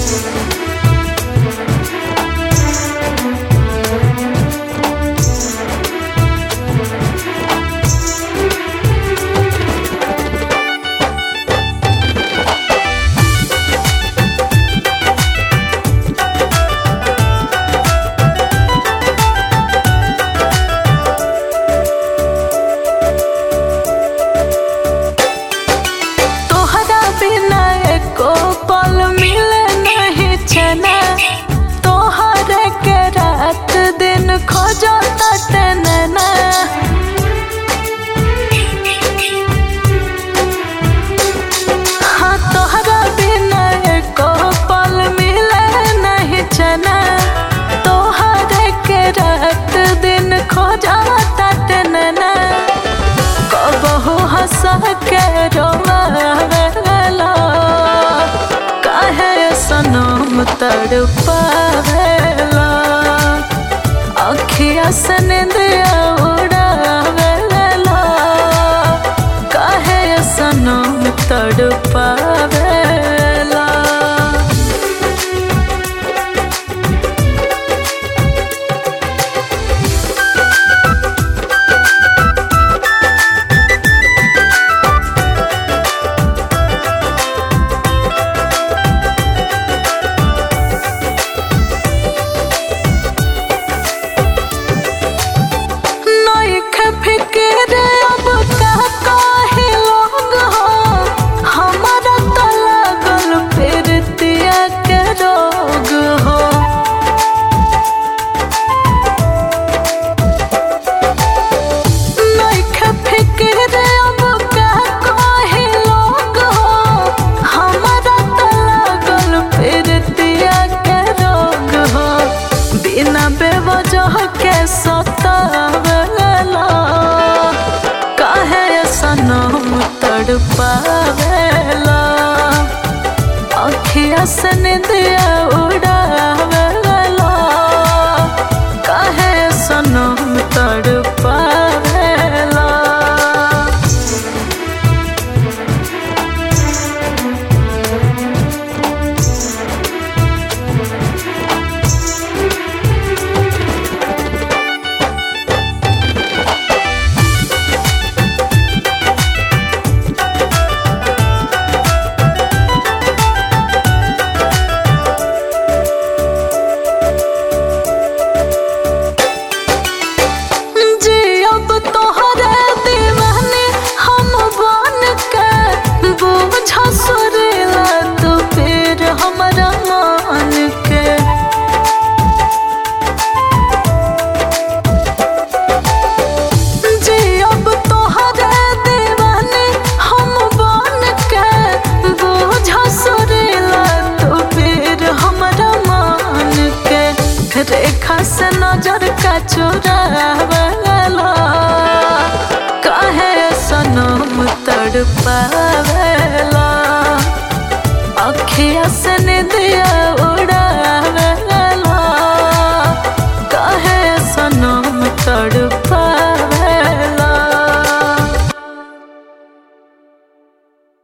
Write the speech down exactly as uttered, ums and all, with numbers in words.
खोजो नैना हाँ तोहरा बिना एको पल मिले नहीं चना तोहरे के रात दिन खोजो नैना कबहू हंस के रोवावेला काहे सनम तड़पावेला अखिया से निंदिया उड़ावेला काहे सनम तड़पावेला। बेवजह के सतावेला काहे सनम तड़पावेला अखिया से निंदिया उड़ावेला काहे सनम तड़पावेला। रेखा से नजर का चुरावेला काहे सनम तड़पावेला अखिया